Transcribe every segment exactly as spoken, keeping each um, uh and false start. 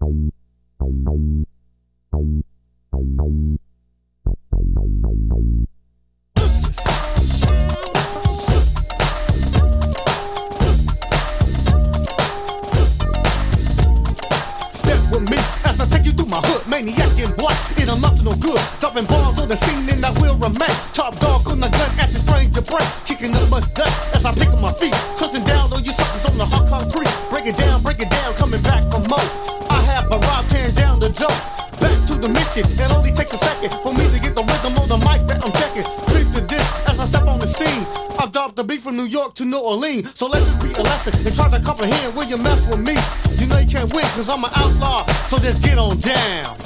Maniac and black, it I'm up to no good. Dropping bombs on the scene and I will remain. Top dog on the gun as it sprains your brain. Kicking up much dust as I pick up my feet. Cussing down on you suckers on the hot concrete. Break it down, break it down, coming back for more. I have arrived tearing down the dope. Back to the mission, it only takes a second for me to get the rhythm on the mic that I'm checking. Treat the disc as I step on the scene. I've dropped the beat from New York to New Orleans. So let this be a lesson and try to comprehend will you mess with me. You know you can't win cause I'm an outlaw, so just get on down.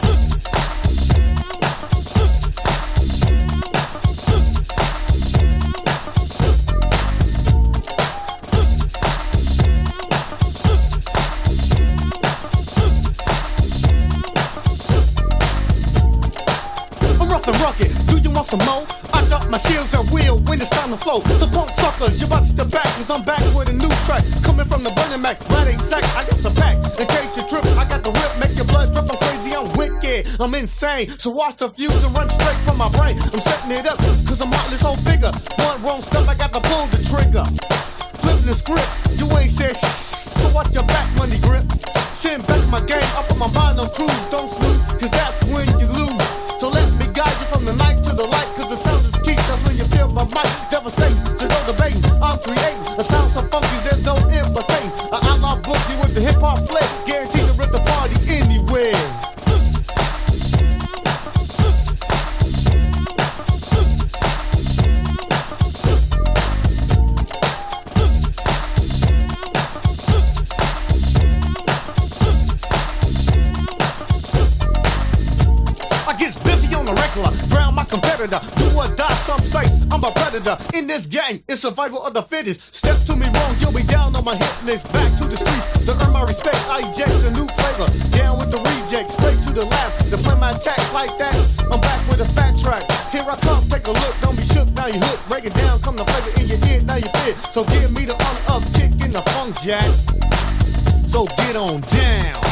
Rugged. Do you want some more? I got my skills at will when it's time to flow. So punk suckers, you about to step back, cause I'm back with a new track. Coming from the Burning Mac, right exact, I got the pack. In case you trip, I got the whip, make your blood drip, I'm crazy, I'm wicked, I'm insane. So watch the fuse and run straight from my brain. I'm setting it up, cause I'm heartless whole figure. One wrong step, I got to pull the trigger. Flipping the script, you ain't said shh, so watch your back money grip. Send back my game, up on my mind on cruise, don't snooze, cause that's when you lose. So let me guide you from the night to the light, cause the sound is key, that's when you feel my mic. Devastating, there's no debating, I'm creating a sound so funky, there's no imitating. An outlaw boogie with the hip-hop flair, guaranteed to rip the party anywhere. Drown my competitor, do or die, some say I'm a predator. In this gang, it's survival of the fittest. Step to me wrong, you'll be down on my hit list. Back to the streets, to earn my respect, I eject a new flavor. Down with the reject, straight to the lab. To play my attack like that, I'm back with a fat track. Here I come, take a look, don't be shook, now you hook. Break it down, come the flavor in your ear, now you fit. So give me the honor of kicking the funk jack. So get on down.